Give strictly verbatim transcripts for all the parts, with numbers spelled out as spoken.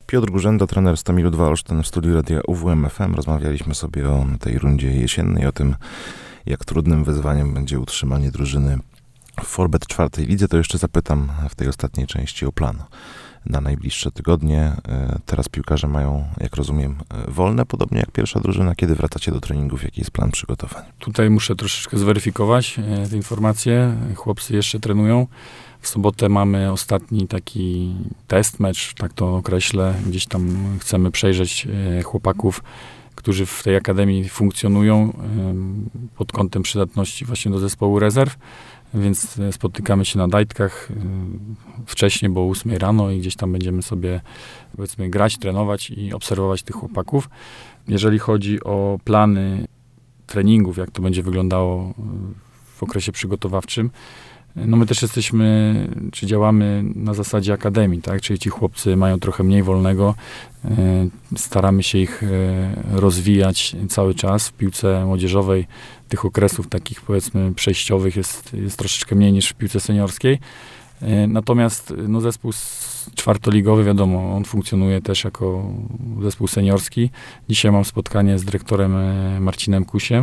Piotr Górzęda, trener Stomilu dwa Olsztyn w studiu Radia U W M F M. Rozmawialiśmy sobie o tej rundzie jesiennej, o tym, jak trudnym wyzwaniem będzie utrzymanie drużyny w Forbet czwartej lidze. To jeszcze zapytam w tej ostatniej części o plan na najbliższe tygodnie. Teraz piłkarze mają, jak rozumiem, wolne, podobnie jak pierwsza drużyna. Kiedy wracacie do treningów? Jaki jest plan przygotowań? Tutaj muszę troszeczkę zweryfikować te informacje. Chłopcy jeszcze trenują. W sobotę mamy ostatni taki test mecz, tak to określę. Gdzieś tam chcemy przejrzeć chłopaków, którzy w tej akademii funkcjonują pod kątem przydatności właśnie do zespołu rezerw. Więc spotykamy się na dajtkach wcześniej, bo o ósmej rano i gdzieś tam będziemy sobie, powiedzmy, grać, trenować i obserwować tych chłopaków. Jeżeli chodzi o plany treningów, jak to będzie wyglądało w okresie przygotowawczym, no my też jesteśmy, czy działamy na zasadzie akademii, tak? Czyli ci chłopcy mają trochę mniej wolnego. Staramy się ich rozwijać cały czas. W piłce młodzieżowej tych okresów takich, powiedzmy, przejściowych jest, jest troszeczkę mniej niż w piłce seniorskiej. Natomiast no, zespół czwartoligowy, wiadomo, on funkcjonuje też jako zespół seniorski. Dzisiaj mam spotkanie z dyrektorem Marcinem Kusiem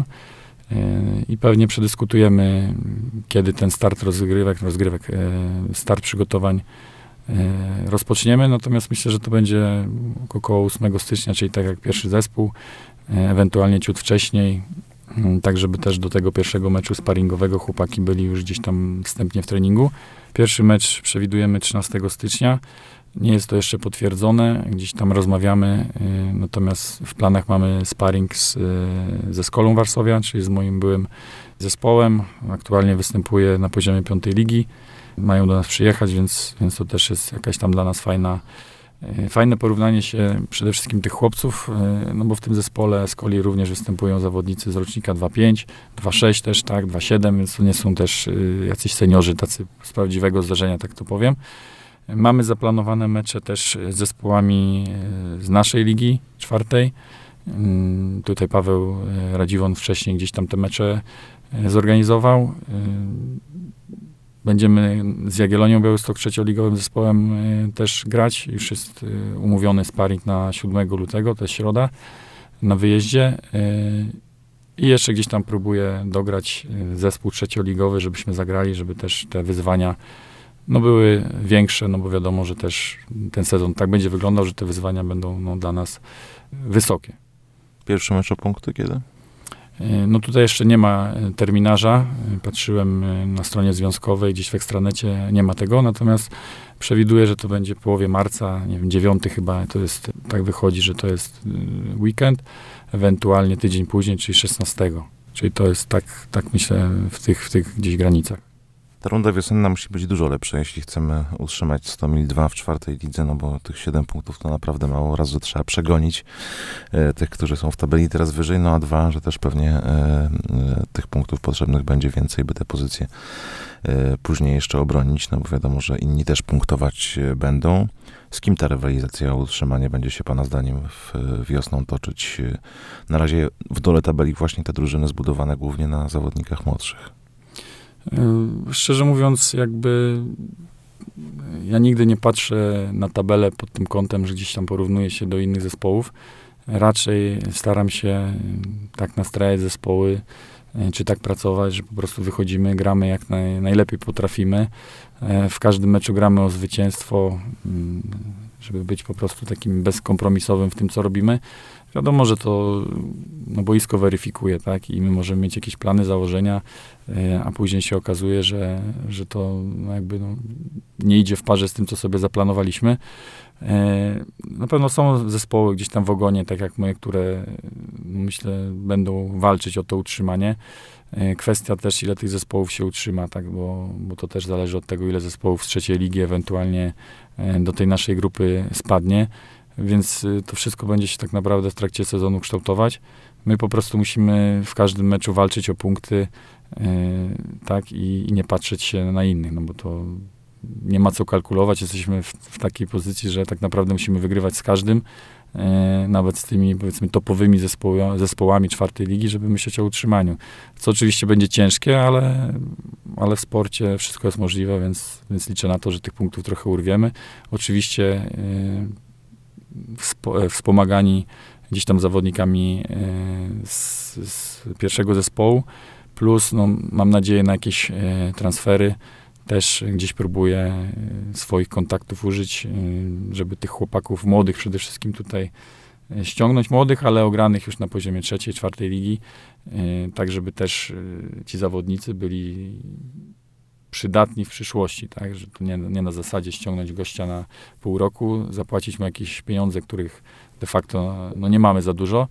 i pewnie przedyskutujemy, kiedy ten start rozgrywek, rozgrywek, start przygotowań rozpoczniemy. Natomiast myślę, że to będzie około ósmego stycznia, czyli tak jak pierwszy zespół, ewentualnie ciut wcześniej, tak żeby też do tego pierwszego meczu sparingowego chłopaki byli już gdzieś tam wstępnie w treningu. Pierwszy mecz przewidujemy trzynastego stycznia. Nie jest to jeszcze potwierdzone, gdzieś tam rozmawiamy, y, natomiast w planach mamy sparring z, y, ze Skolą Warszawia, czyli z moim byłym zespołem. Aktualnie występuję na poziomie piątej ligi. Mają do nas przyjechać, więc, więc to też jest jakaś tam dla nas fajna, y, fajne porównanie się przede wszystkim tych chłopców, y, no bo w tym zespole Skoli również występują zawodnicy z rocznika dwa pięć, dwa sześć też, tak, dwa siedem, więc to nie są też y, jacyś seniorzy tacy z prawdziwego zdarzenia, tak to powiem. Mamy zaplanowane mecze też z zespołami z naszej ligi czwartej. Tutaj Paweł Radziwon wcześniej gdzieś tam te mecze zorganizował. Będziemy z Jagiellonią Białystok trzecioligowym zespołem też grać. Już jest umówiony sparring na siódmego lutego, to jest środa, na wyjeździe. I jeszcze gdzieś tam próbuję dograć zespół trzecioligowy, żebyśmy zagrali, żeby też te wyzwania no były większe, no bo wiadomo, że też ten sezon tak będzie wyglądał, że te wyzwania będą no, dla nas wysokie. Pierwszy mecz o punkty kiedy? No tutaj jeszcze nie ma terminarza. Patrzyłem na stronie związkowej, gdzieś w Ekstranecie nie ma tego, natomiast przewiduję, że to będzie w połowie marca, nie wiem, dziewiąty chyba, to jest, tak wychodzi, że to jest weekend, ewentualnie tydzień później, czyli szesnastego. Czyli to jest tak, tak myślę, w tych, w tych gdzieś granicach. Ta runda wiosenna musi być dużo lepsza, jeśli chcemy utrzymać Stomil dwa w czwartej lidze, no bo tych siedem punktów to naprawdę mało. Raz, że trzeba przegonić e, tych, którzy są w tabeli teraz wyżej, no a dwa, że też pewnie e, e, tych punktów potrzebnych będzie więcej, by te pozycje e, później jeszcze obronić, no bo wiadomo, że inni też punktować e, będą. Z kim ta rywalizacja o utrzymanie będzie się pana zdaniem w, wiosną toczyć? Na razie w dole tabeli właśnie te drużyny zbudowane głównie na zawodnikach młodszych. Szczerze mówiąc, jakby ja nigdy nie patrzę na tabelę pod tym kątem, że gdzieś tam porównuję się do innych zespołów. Raczej staram się tak nastrajać zespoły, czy tak pracować, że po prostu wychodzimy, gramy jak naj, najlepiej potrafimy. W każdym meczu gramy o zwycięstwo, żeby być po prostu takim bezkompromisowym w tym, co robimy. Wiadomo, że to no, boisko weryfikuje, tak? I my możemy mieć jakieś plany, założenia, a później się okazuje, że, że to no, jakby no, nie idzie w parze z tym, co sobie zaplanowaliśmy. Na pewno są zespoły gdzieś tam w ogonie, tak jak moje, które myślę będą walczyć o to utrzymanie. Kwestia też, ile tych zespołów się utrzyma, tak? Bo, bo to też zależy od tego, ile zespołów z trzeciej ligi ewentualnie do tej naszej grupy spadnie. Więc to wszystko będzie się tak naprawdę w trakcie sezonu kształtować. My po prostu musimy w każdym meczu walczyć o punkty, yy, tak, i, i nie patrzeć się na innych, no bo to nie ma co kalkulować. Jesteśmy w, w takiej pozycji, że tak naprawdę musimy wygrywać z każdym, yy, nawet z tymi, powiedzmy, topowymi zespoła, zespołami czwartej ligi, żeby myśleć o utrzymaniu. Co oczywiście będzie ciężkie, ale, ale w sporcie wszystko jest możliwe, więc, więc liczę na to, że tych punktów trochę urwiemy. Oczywiście yy, wspo- wspomagani gdzieś tam zawodnikami z, z pierwszego zespołu, plus no, mam nadzieję na jakieś transfery. Też gdzieś próbuję swoich kontaktów użyć, żeby tych chłopaków młodych przede wszystkim tutaj ściągnąć, młodych, ale ogranych już na poziomie trzeciej, czwartej ligi, tak żeby też ci zawodnicy byli przydatni w przyszłości, tak, że to nie, nie na zasadzie ściągnąć gościa na pół roku, zapłacić mu jakieś pieniądze, których de facto no, nie mamy za dużo,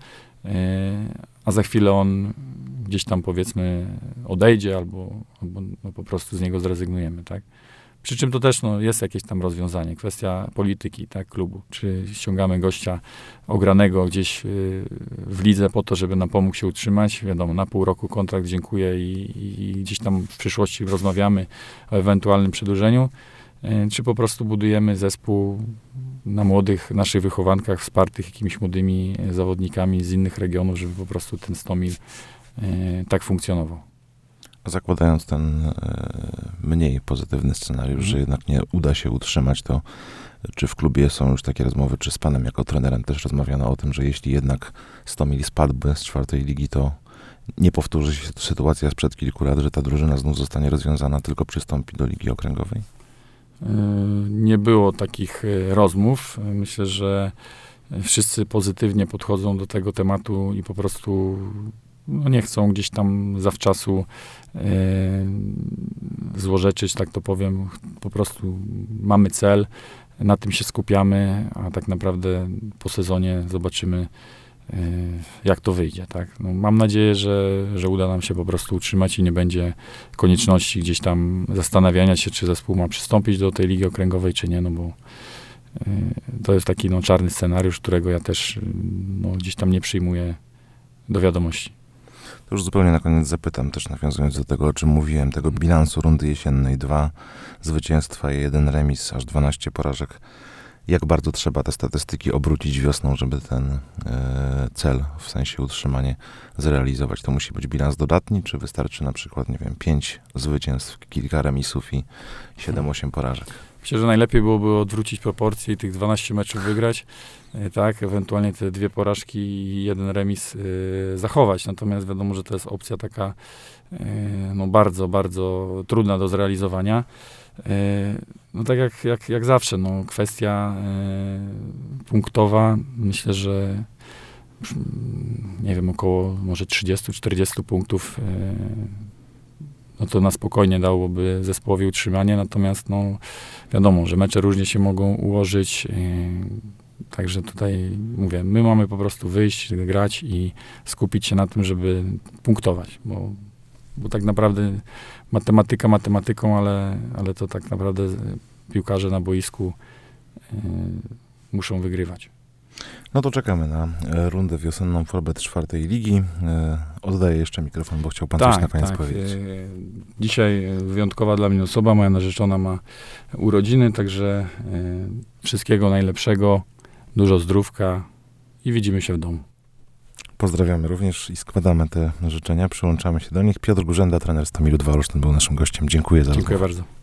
a za chwilę on gdzieś tam powiedzmy odejdzie albo, albo no, po prostu z niego zrezygnujemy, tak. Przy czym to też no, jest jakieś tam rozwiązanie, kwestia polityki, tak, klubu. Czy ściągamy gościa ogranego gdzieś y, w lidze po to, żeby nam pomógł się utrzymać, wiadomo, na pół roku kontrakt, dziękuję i, i gdzieś tam w przyszłości rozmawiamy o ewentualnym przedłużeniu, y, czy po prostu budujemy zespół na młodych, naszych wychowankach wspartych jakimiś młodymi zawodnikami z innych regionów, żeby po prostu ten Stomil y, tak funkcjonował. Zakładając ten e, mniej pozytywny scenariusz, mm. że jednak nie uda się utrzymać, to czy w klubie są już takie rozmowy, czy z panem jako trenerem też rozmawiano o tym, że jeśli jednak Stomil spadłby z czwartej ligi, to nie powtórzy się sytuacja sprzed kilku lat, że ta drużyna znów zostanie rozwiązana, tylko przystąpi do ligi okręgowej? Nie było takich rozmów. Myślę, że wszyscy pozytywnie podchodzą do tego tematu i po prostu no nie chcą gdzieś tam zawczasu e, złorzeczyć, tak to powiem. Po prostu mamy cel, na tym się skupiamy, a tak naprawdę po sezonie zobaczymy, e, jak to wyjdzie, tak. No, mam nadzieję, że, że uda nam się po prostu utrzymać i nie będzie konieczności gdzieś tam zastanawiania się, czy zespół ma przystąpić do tej ligi okręgowej, czy nie, no bo e, to jest taki no, czarny scenariusz, którego ja też no, gdzieś tam nie przyjmuję do wiadomości. To już zupełnie na koniec zapytam, też nawiązując do tego, o czym mówiłem, tego bilansu rundy jesiennej, dwa zwycięstwa i jeden remis, aż dwanaście porażek. Jak bardzo trzeba te statystyki obrócić wiosną, żeby ten e, cel, w sensie utrzymanie, zrealizować? To musi być bilans dodatni, czy wystarczy na przykład, nie wiem, pięć zwycięstw, kilka remisów i siedem osiem porażek? Myślę, że najlepiej byłoby odwrócić proporcje i tych dwanaście meczów wygrać, tak, ewentualnie te dwie porażki i jeden remis y, zachować. Natomiast wiadomo, że to jest opcja taka y, no bardzo, bardzo trudna do zrealizowania. Y, no tak jak, jak, jak zawsze, no kwestia y, punktowa, myślę, że nie wiem, około może trzydzieści czterdzieści punktów y, no to na spokojnie dałoby zespołowi utrzymanie, natomiast no wiadomo, że mecze różnie się mogą ułożyć, yy, także tutaj mówię, my mamy po prostu wyjść, grać i skupić się na tym, żeby punktować, bo, bo tak naprawdę matematyka matematyką, ale, ale to tak naprawdę piłkarze na boisku yy, muszą wygrywać. No to czekamy na rundę wiosenną Forbet czwartej ligi. Oddaję jeszcze mikrofon, bo chciał pan tak, coś na koniec tak. powiedzieć. Dzisiaj wyjątkowa dla mnie osoba, moja narzeczona ma urodziny, także wszystkiego najlepszego, dużo zdrówka i widzimy się w domu. Pozdrawiamy również i składamy te życzenia, przyłączamy się do nich. Piotr Górzenda, trener Stomilu dwa Olsztyn, był naszym gościem. Dziękuję za rozmowę. Dziękuję bardzo.